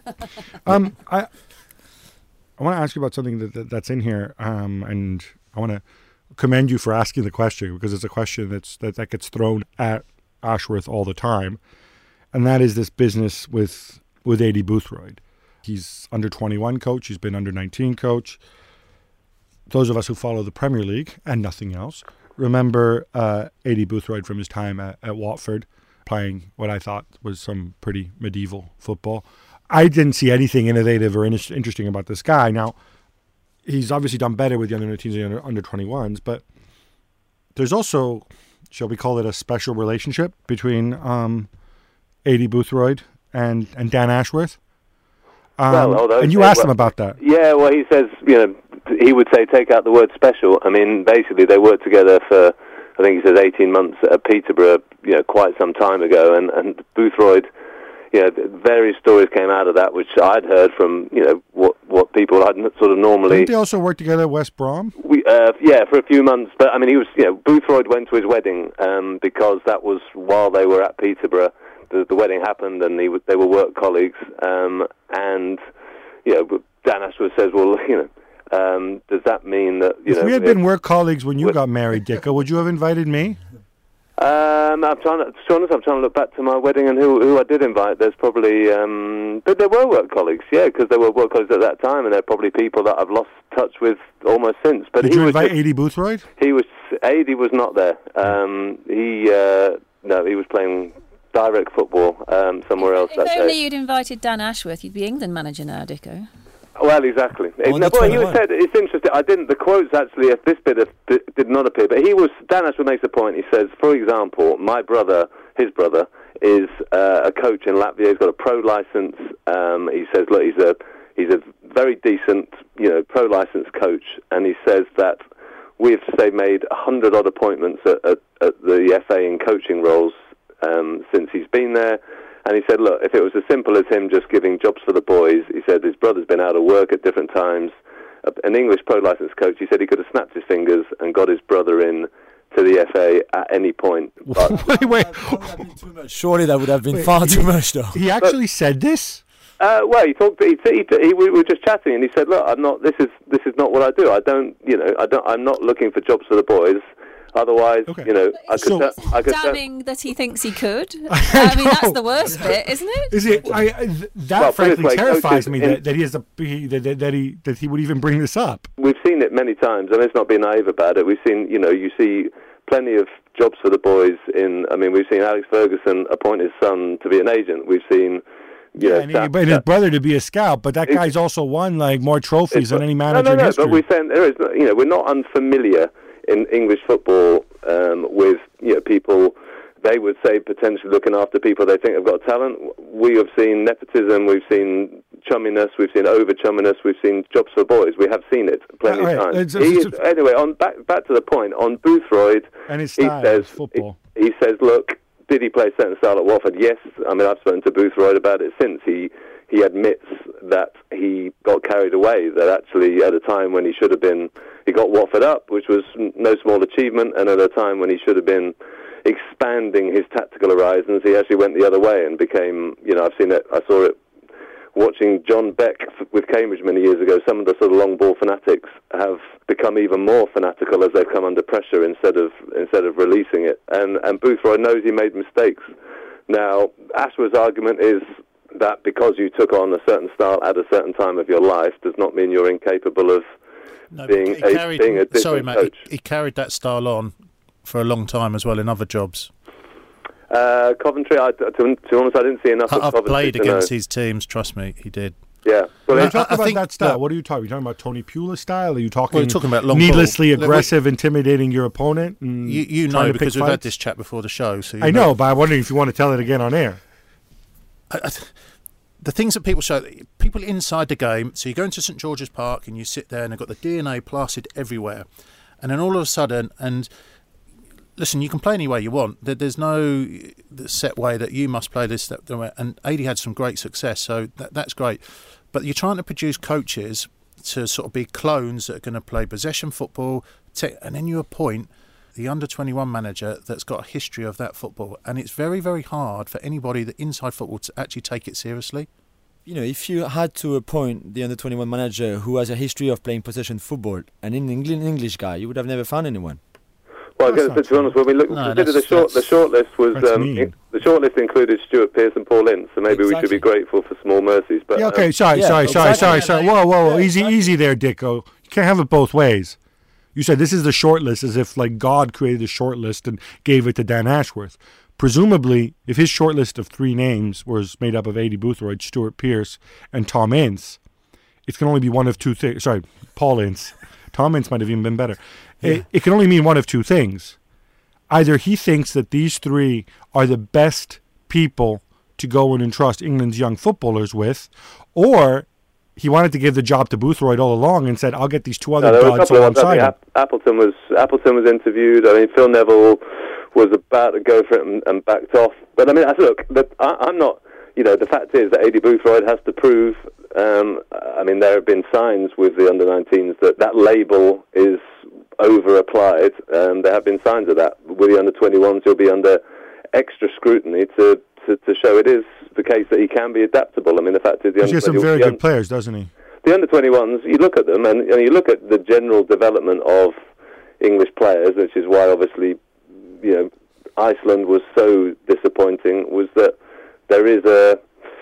I want to ask you about something that's in here, and I want to commend you for asking the question, because it's a question that gets thrown at Ashworth all the time, and that is this business with Aidy Boothroyd. He's under 21 coach. He's been under 19 coach. Those of us who follow the Premier League and nothing else remember Aidy Boothroyd from his time at Watford, playing what I thought was some pretty medieval football. I didn't see anything innovative or interesting about this guy. Now, he's obviously done better with the under-19s and under-21s, but there's also, shall we call it, a special relationship between Aidy Boothroyd and Dan Ashworth. And you asked him about that. Yeah, well, he says, he would say take out the word special. I mean, basically, they worked together for, I think he says 18 months at Peterborough, quite some time ago, and Boothroyd, various stories came out of that, which I'd heard from, what people had sort of normally. Didn't they also work together at West Brom? For a few months. But I mean, he was, Boothroyd went to his wedding because that was while they were at Peterborough. The wedding happened, and they were work colleagues. And Dan Ashworth says, well, does that mean that if we had been work colleagues when you got married, Dicko, would you have invited me? I'm trying to look back to my wedding and who I did invite. There's probably, but there were work colleagues, because there were work colleagues at that time, and they're probably people that I've lost touch with almost since. But did you invite Aidy Boothroyd? Aidy was not there. He was playing direct football somewhere else that day. If only you'd invited Dan Ashworth, you'd be England manager now, Dicko. Well, exactly. He said, it's interesting. I didn't. The quotes actually, if this bit did not appear, but Dan Ashworth makes a point. He says, for example, his brother, is a coach in Latvia. He's got a pro license. He says, look, he's a very decent, pro license coach, and he says that we've made 100 odd appointments at the FA in coaching roles since he's been there. And he said, look, if it was as simple as him just giving jobs for the boys, he said his brother's been out of work at different times. An English pro-licence coach, he said he could have snapped his fingers and got his brother in to the FA at any point. But wait. Surely that would have been far too much, though. He actually said this? Well, he talked. We were just chatting, and he said, look, I'm not. This is not what I do. I'm not looking for jobs for the boys. Otherwise, I could. Damning that he thinks he could. I mean, that's the worst bit, isn't it? Is it? Frankly terrifies me that he would even bring this up. We've seen it many times, and let's not be naive about it. We've seen, you see plenty of jobs for the boys. We've seen Alex Ferguson appoint his son to be an agent. We've seen. And his brother to be a scout, but that guy's also won more trophies than any manager in history. But we're saying we're not unfamiliar in English football with people, they would say, potentially looking after people they think have got talent. We have seen nepotism, we've seen chumminess, we've seen over-chumminess, we've seen jobs for boys. We have seen it plenty of times. Anyway, back to the point, on Boothroyd, and his style, football. He says, look, did he play certain style at Watford? Yes. I mean, I've spoken to Boothroyd about it since. He admits that he got carried away, that actually at a time when he should have been, he got Watford up, which was no small achievement, and at a time when he should have been expanding his tactical horizons, he actually went the other way and became, I saw it watching John Beck with Cambridge many years ago, some of the sort of long ball fanatics have become even more fanatical as they've come under pressure instead of releasing it. And Boothroyd knows he made mistakes. Now, Ashworth's argument is that because you took on a certain style at a certain time of your life does not mean you're incapable of being a different sorry, Matt, coach. he carried that style on for a long time as well in other jobs. Coventry, to be honest, I didn't see enough of Coventry. I've played against his teams, trust me, he did. Yeah. Well, when you talk about that style, what are you talking? Are you talking about Tony Pulis style? Are you talking, we're talking about long needlessly ball. Aggressive, intimidating your opponent? You know, because we've had this chat before the show. So I know, but I'm wondering if you want to tell it again on air. The things that people show, people inside the game, so you go into St George's Park and you sit there and they've got the DNA plastered everywhere. And then all of a sudden, and listen, you can play any way you want. There's no set way that you must play this, that way. And Adi had some great success, so that's great. But you're trying to produce coaches to sort of be clones that are going to play possession football, and then you appoint the under-21 manager that's got a history of that football. And it's very, very hard for anybody that inside football to actually take it seriously. You know, if you had to appoint the under-21 manager who has a history of playing possession football, and an English guy, you would have never found anyone. Well, to be honest, when we consider the shortlist was the shortlist included Stuart Pearce and Paul Ince, so maybe we should be grateful for small mercies. But yeah, okay, sorry. Whoa, easy there, Dicko. You can't have it both ways. You said this is the shortlist as if like God created the shortlist and gave it to Dan Ashworth. Presumably, if his shortlist of 3 names was made up of Adi Boothroyd, Stuart Pearce, and Tom Ince, it can only be one of 2 things. Sorry, Paul Ince. Tom Ince might have even been better. Yeah. It can only mean one of 2 things. Either he thinks that these 3 are the best people to go and entrust England's young footballers with, or he wanted to give the job to Boothroyd all along and said, I'll get these 2 other gods alongside him. Appleton was interviewed. I mean, Phil Neville was about to go for it and backed off. But I mean, look, I'm not, you know, the fact is that Adi Boothroyd has to prove, I mean, there have been signs with the under-19s that label is over-applied. There have been signs of that. With the under-21s, he'll be under extra scrutiny to show it is the case that he can be adaptable. I mean, the fact is, he has some very good players, doesn't he? The under-21s, you look at them and you look at the general development of English players, which is why obviously, you know, Iceland was so disappointing, was that there is a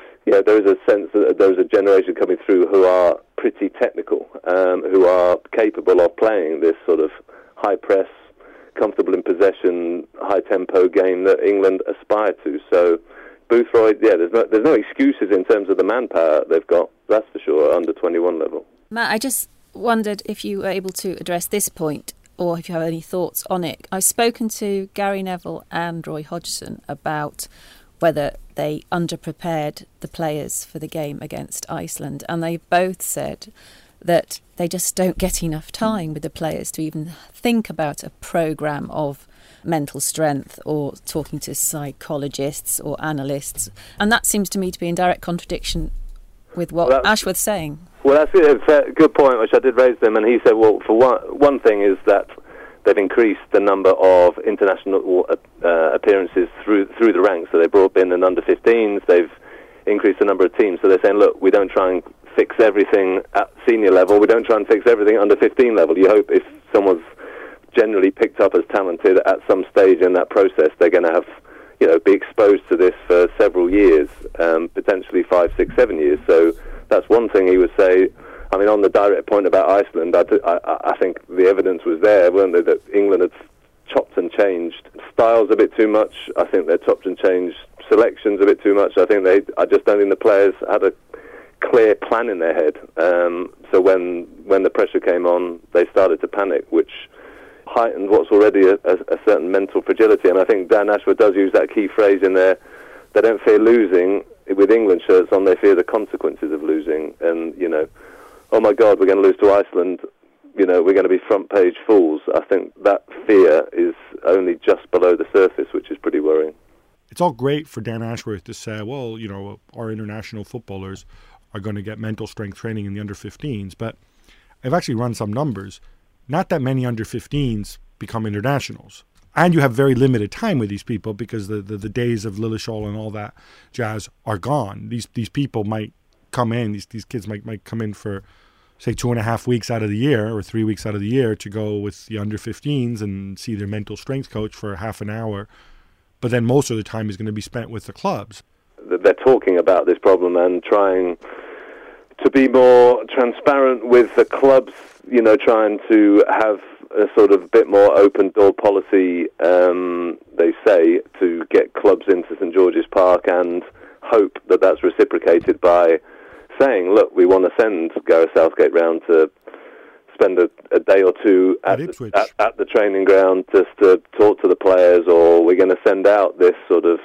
sense that there is a generation coming through who are pretty technical, who are capable of playing this sort of high press, comfortable in possession, high tempo game that England aspire to. So Boothroyd, there's no excuses in terms of the manpower they've got, that's for sure, under 21 level. Matt, I just wondered if you were able to address this point, or if you have any thoughts on it. I've spoken to Gary Neville and Roy Hodgson about whether they underprepared the players for the game against Iceland, and they both said that they just don't get enough time with the players to even think about a programme of mental strength or talking to psychologists or analysts. And that seems to me to be in direct contradiction with what Ashworth's saying. Well, that's a good point, which I did raise them, and he said, well, for one thing is that they've increased the number of international appearances through the ranks. So they brought in an under-15s, they've increased the number of teams. So they're saying, look, we don't try and fix everything at senior level, we don't try and fix everything under 15 level. You hope if someone's generally picked up as talented at some stage in that process, they're going to have, you know, be exposed to this for several years, potentially 5, 6, 7 years. So that's one thing he would say. I mean, on the direct point about Iceland, I think the evidence was there, weren't they, that England had chopped and changed styles a bit too much. I think they chopped and changed selections a bit too much. I just don't think the players had a clear plan in their head. So when the pressure came on, they started to panic, which heightened what's already a certain mental fragility. And I think Dan Ashworth does use that key phrase in there, they don't fear losing. With England shirts on, they fear the consequences of losing. And, you know, oh my God, we're going to lose to Iceland, you know, we're going to be front-page fools. I think that fear is only just below the surface, which is pretty worrying. It's all great for Dan Ashworth to say, well, you know, our international footballers are going to get mental strength training in the under-15s, but I've actually run some numbers. Not that many under-15s become internationals. And you have very limited time with these people because the days of Lilleshall and all that jazz are gone. These people might come in. These kids might come in for, say, 2.5 weeks out of the year or 3 weeks out of the year to go with the under 15s and see their mental strength coach for half an hour. But then most of the time is going to be spent with the clubs. They're talking about this problem and trying to be more transparent with the clubs, you know, trying to have a sort of bit more open-door policy, they say, to get clubs into St George's Park, and hope that that's reciprocated by saying, look, we want to send Gareth Southgate round to spend a day or two at the training ground just to talk to the players, or we're going to send out this sort of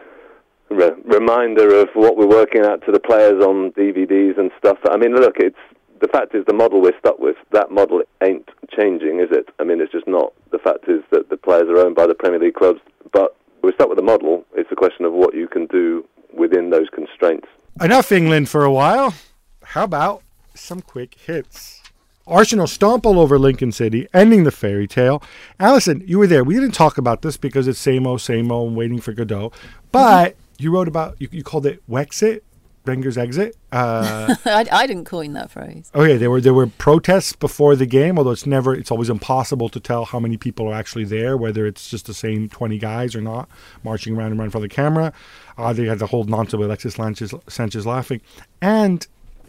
reminder of what we're working at to the players on DVDs and stuff. I mean, look, the fact is the model we're stuck with, that model ain't changing, is it? I mean, it's just not. The fact is that the players are owned by the Premier League clubs, but we're stuck with the model. It's a question of what you can do within those constraints. Enough England for a while. How about some quick hits? Arsenal stomp all over Lincoln City, ending the fairy tale. Alison, you were there. We didn't talk about this because it's same old, waiting for Godot. But you wrote about, you called it Wexit, Wenger's exit. I didn't coin that phrase. Okay, there were protests before the game, although it's always impossible to tell how many people are actually there, whether it's just the same 20 guys or not, marching around and around for the camera. They had the whole nonsense with Alexis Sanchez laughing. And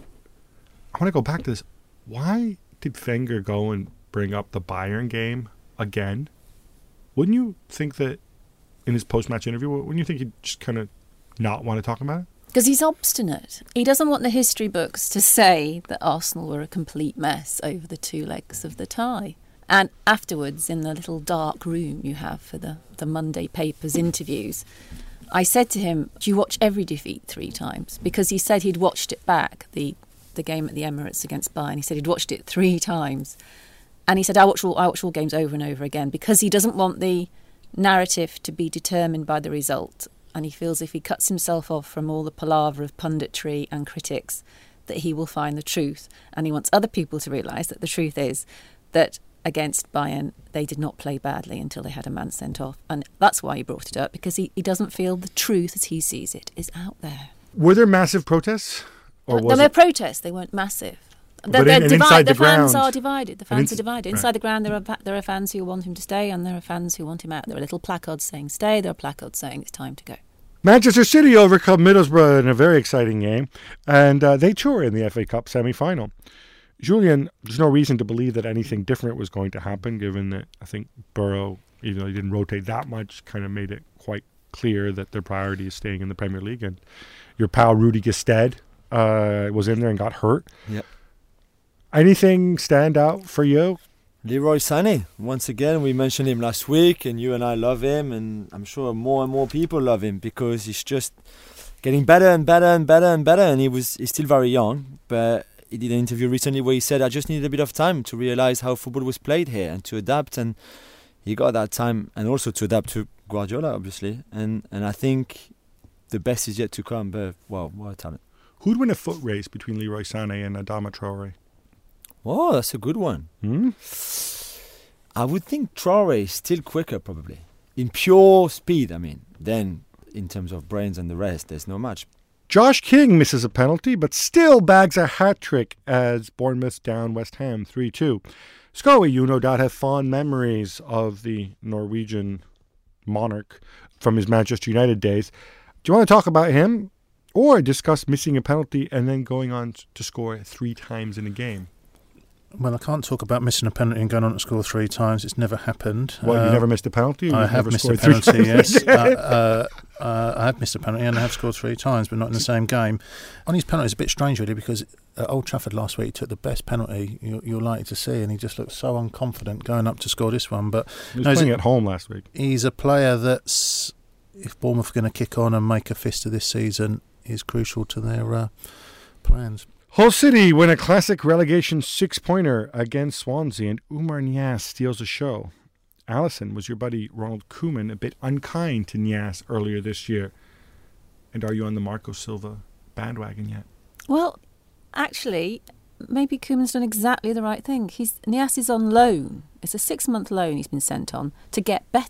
I want to go back to this. Why did Wenger go and bring up the Bayern game again? Wouldn't you think that in his post-match interview, wouldn't you think he'd just kind of not want to talk about it? Because he's obstinate. He doesn't want the history books to say that Arsenal were a complete mess over the 2 legs of the tie. And afterwards, in the little dark room you have for the Monday papers interviews, I said to him, do you watch every defeat 3 times? Because he said he'd watched it back, the game at the Emirates against Bayern. He said he'd watched it 3 times. And he said, I watch all games over and over again, because he doesn't want the narrative to be determined by the result. And he feels if he cuts himself off from all the palaver of punditry and critics, that he will find the truth. And he wants other people to realise that the truth is that against Bayern, they did not play badly until they had a man sent off. And that's why he brought it up, because he doesn't feel the truth as he sees it is out there. Were there massive protests? There were protests. They weren't massive. Inside the fans ground are divided. The fans are divided. Inside the ground, there are fans who want him to stay, and there are fans who want him out. There are little placards saying stay. There are placards saying it's time to go. Manchester City overcome Middlesbrough in a very exciting game, and they too are in the FA Cup semi-final. Julian, there's no reason to believe that anything different was going to happen, given that I think Borough, even though he didn't rotate that much, kind of made it quite clear that their priority is staying in the Premier League. And your pal Rudy Gestede was in there and got hurt. Yep. Anything stand out for you? Leroy Sané, once again, we mentioned him last week, and you and I love him, and I'm sure more and more people love him because he's just getting better and better and better and better, and he's still very young, but he did an interview recently where he said, I just needed a bit of time to realise how football was played here and to adapt, and he got that time, and also to adapt to Guardiola, obviously, and I think the best is yet to come, but, wow, what a talent. Who'd win a foot race between Leroy Sané and Adama Traoré? Oh, that's a good one. I would think Traoré is still quicker, probably. In pure speed, I mean. Then, in terms of brains and the rest, there's no match. Josh King misses a penalty, but still bags a hat-trick as Bournemouth down West Ham 3-2. Scully, you no doubt have fond memories of the Norwegian monarch from his Manchester United days. Do you want to talk about him or discuss missing a penalty and then going on to score 3 times in a game? Well, I can't talk about missing a penalty and going on to score 3 times. It's never happened. Well, you never missed a penalty? I have missed a penalty, yes. I have missed a penalty and I have scored 3 times, but not in the same game. On his penalty, it's a bit strange, really, because at Old Trafford last week, he took the best penalty you're likely to see, and he just looked so unconfident going up to score this one. But he was playing at home last week. He's a player that's, if Bournemouth are going to kick on and make a fist of this season, is crucial to their plans. Hull City win a classic relegation 6-pointer against Swansea, and Oumar Niasse steals a show. Alison, was your buddy Ronald Koeman a bit unkind to Niasse earlier this year? And are you on the Marco Silva bandwagon yet? Well, actually, maybe Koeman's done exactly the right thing. Niasse is on loan. It's a 6-month loan he's been sent on to get better.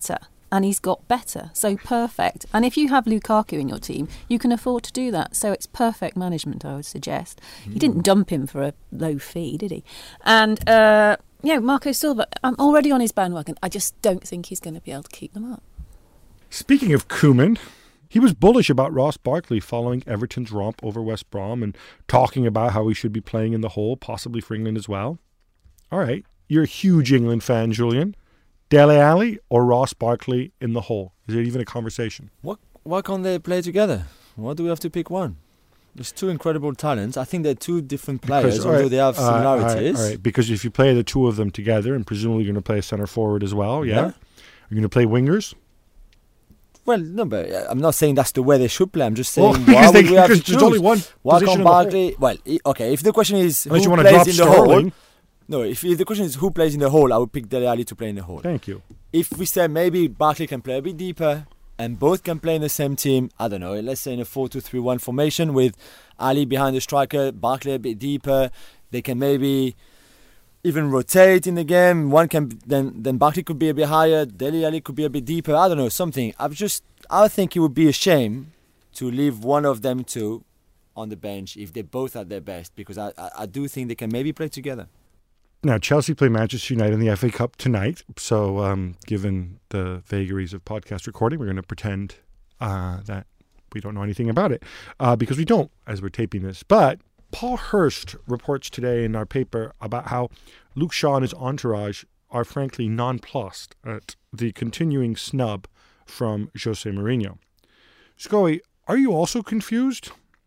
and he's got better. So perfect. And if you have Lukaku in your team, you can afford to do that. So it's perfect management, I would suggest. He didn't dump him for a low fee, did he? And Marco Silva, I'm already on his bandwagon. I just don't think he's going to be able to keep them up. Speaking of Koeman, he was bullish about Ross Barkley following Everton's romp over West Brom and talking about how he should be playing in the hole, possibly for England as well. All right, you're a huge England fan, Julian. Dele Alli or Ross Barkley in the hole? Is there even a conversation? Why can't they play together? Why do we have to pick one? There's two incredible talents. I think they're two different players, although they have similarities. All right, because if you play the two of them together, and presumably you're going to play a centre forward as well, yeah? You're going to play wingers? Well, no, but I'm not saying that's the way they should play. I'm just saying because why would we have to choose? There's only one why position can't Barkley? Well, okay, if the question is unless who you plays want to in drop the Sterling. hole, no, if the question is who plays in the hole, I would pick Dele Alli to play in the hole. Thank you. If we say maybe Barkley can play a bit deeper and both can play in the same team, I don't know, let's say in a 4-2-3-1 formation with Ali behind the striker, Barkley a bit deeper, they can maybe even rotate in the game. One can then Barkley could be a bit higher, Dele Alli could be a bit deeper. I don't know, something. I think it would be a shame to leave one of them two on the bench if they're both at their best, because I do think they can maybe play together. Now, Chelsea play Manchester United in the FA Cup tonight. So, given the vagaries of podcast recording, we're going to pretend that we don't know anything about it, because we don't as we're taping this. But Paul Hurst reports today in our paper about how Luke Shaw and his entourage are frankly nonplussed at the continuing snub from Jose Mourinho. Scully, are you also confused?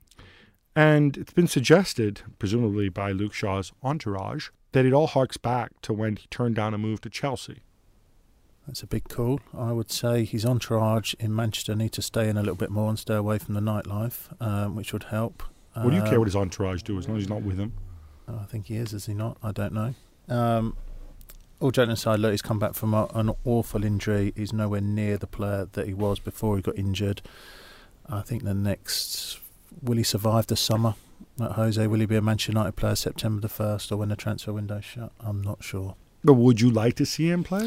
And it's been suggested, presumably by Luke Shaw's entourage, that it all harks back to when he turned down a move to Chelsea. That's a big call. I would say his entourage in Manchester need to stay in a little bit more and stay away from the nightlife, which would help. What do you care what his entourage do as long as he's not with him? I think he is he not? I don't know. All joking aside, look, he's come back from an awful injury. He's nowhere near the player that he was before he got injured. I think will he survive the summer at Jose? Will he be a Manchester United player September the 1st or when the transfer window shut? I'm not sure. But would you like to see him play?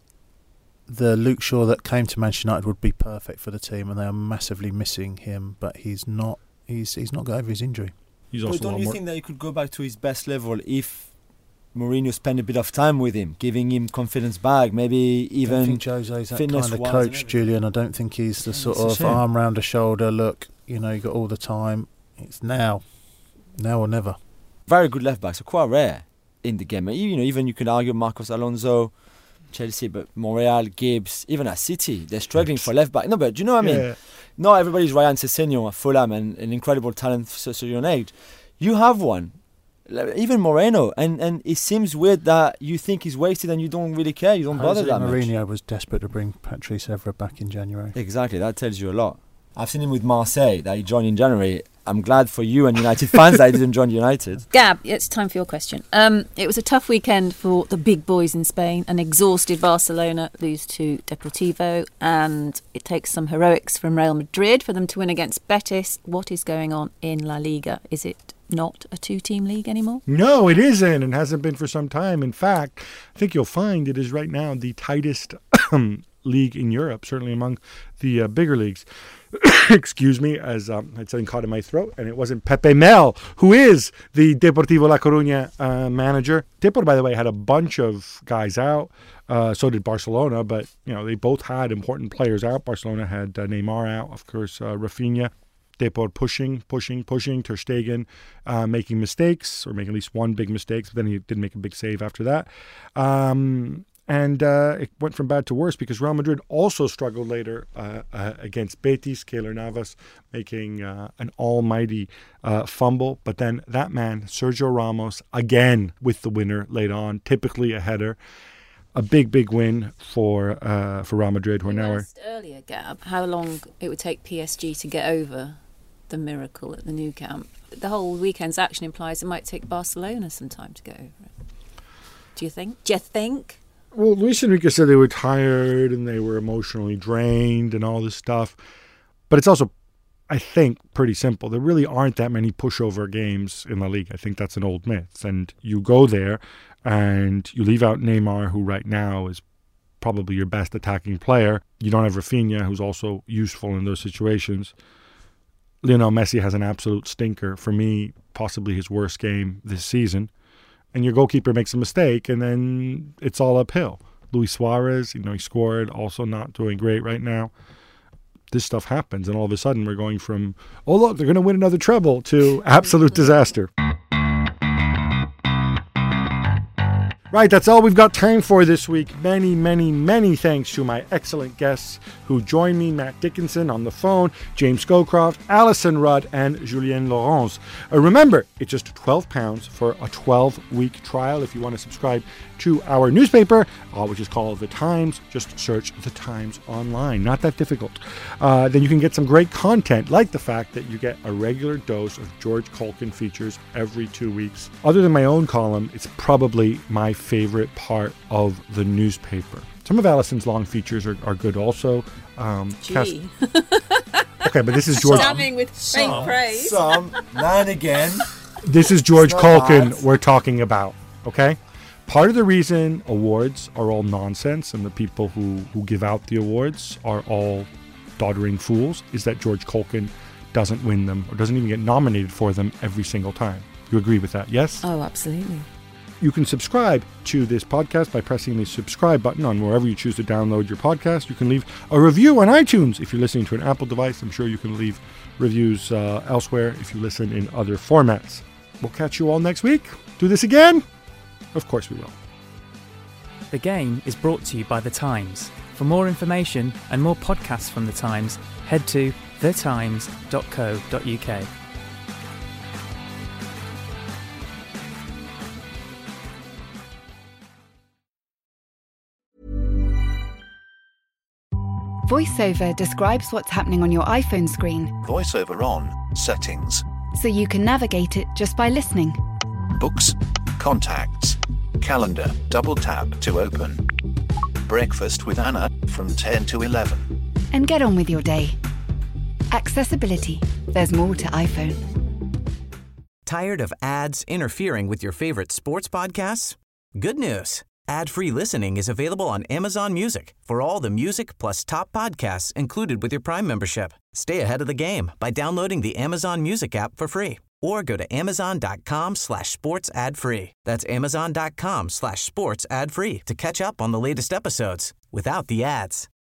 The Luke Shaw that came to Manchester United would be perfect for the team, and they are massively missing him, but he's not got over his injury. But don't you think that he could go back to his best level if Mourinho spent a bit of time with him, giving him confidence back, maybe even I don't think Jose's that kind of coach, Julian. I don't think he's the sort of arm round the shoulder, look, you got all the time. It's now or never. Very good left backs are quite rare in the game. Even you could argue Marcos Alonso, Chelsea, but Monreal, Gibbs, even at City, they're struggling for left back. No, but do you know what I mean? Yeah. Not everybody's Ryan Sessegnon at Fulham and an incredible talent for such a young age. You have one, even Moreno, and it seems weird that you think he's wasted and you don't really care. You don't bother that much. Mourinho was desperate to bring Patrice Evra back in January. Exactly, that tells you a lot. I've seen him with Marseille that he joined in January. I'm glad for you and United fans that he didn't join United. Gab, it's time for your question. It was a tough weekend for the big boys in Spain. An exhausted Barcelona lose to Deportivo, and it takes some heroics from Real Madrid for them to win against Betis. What is going on in La Liga? Is it not a two-team league anymore? No, it isn't, and hasn't been for some time. In fact, I think you'll find it is right now the tightest league in Europe, certainly among the bigger leagues. Excuse me, as I had something caught in my throat, and it wasn't Pepe Mel, who is the Deportivo La Coruña manager. Depor, by the way, had a bunch of guys out. So did Barcelona, but they both had important players out. Barcelona had Neymar out, of course, Rafinha. Depor pushing. Ter Stegen making mistakes, or making at least one big mistake, but then he did make a big save after that. And it went from bad to worse because Real Madrid also struggled later against Betis. Keylor Navas making an almighty fumble. But then that man, Sergio Ramos, again with the winner late on, typically a header. A big win for Real Madrid. You asked earlier, Gab, how long it would take PSG to get over the miracle at the Nou Camp. The whole weekend's action implies it might take Barcelona some time to get over it. Do you think? Well, Luis Enrique said they were tired and they were emotionally drained and all this stuff. But it's also, I think, pretty simple. There really aren't that many pushover games in La Liga. I think that's an old myth. And you go there and you leave out Neymar, who right now is probably your best attacking player. You don't have Rafinha, who's also useful in those situations. Lionel Messi has an absolute stinker. For me, possibly his worst game this season. And your goalkeeper makes a mistake, and then it's all uphill. Luis Suarez, he scored, also not doing great right now. This stuff happens, and all of a sudden we're going from, oh, look, they're going to win another treble, to absolute disaster. Right, that's all we've got time for this week. Many, many, many thanks to my excellent guests who joined me, Matt Dickinson on the phone, James Scowcroft, Alison Rudd, and Julienne Laurence. Remember, it's just £12 for a 12-week trial if you want to subscribe to our newspaper, which is called The Times. Just search The Times online. Not that difficult. Then you can get some great content, like the fact that you get a regular dose of George Culkin features every 2 weeks. Other than my own column, it's probably my favorite part of the newspaper. Some of Alison's long features are good also. Gee. Okay, but this is George. Damning with faint praise. Some, now and again. This is George Culkin bad. we're talking about, okay? Part of the reason awards are all nonsense and the people who give out the awards are all doddering fools is that George Culkin doesn't win them or doesn't even get nominated for them every single time. You agree with that, yes? Oh, absolutely. You can subscribe to this podcast by pressing the subscribe button on wherever you choose to download your podcast. You can leave a review on iTunes if you're listening to an Apple device. I'm sure you can leave reviews elsewhere if you listen in other formats. We'll catch you all next week. Do this again? Of course we will. The Game is brought to you by The Times. For more information and more podcasts from The Times, head to thetimes.co.uk. VoiceOver describes what's happening on your iPhone screen, VoiceOver on. Settings. so you can navigate it just by listening. Books. Contacts. Calendar. Double tap to open. Breakfast with Anna from 10 to 11. And get on with your day. Accessibility. There's more to iPhone. Tired of ads interfering with your favorite sports podcasts? Good news. Ad-free listening is available on Amazon Music for all the music plus top podcasts included with your Prime membership. Stay ahead of the game by downloading the Amazon Music app for free or go to amazon.com/sports ad free. That's amazon.com/sports ad free to catch up on the latest episodes without the ads.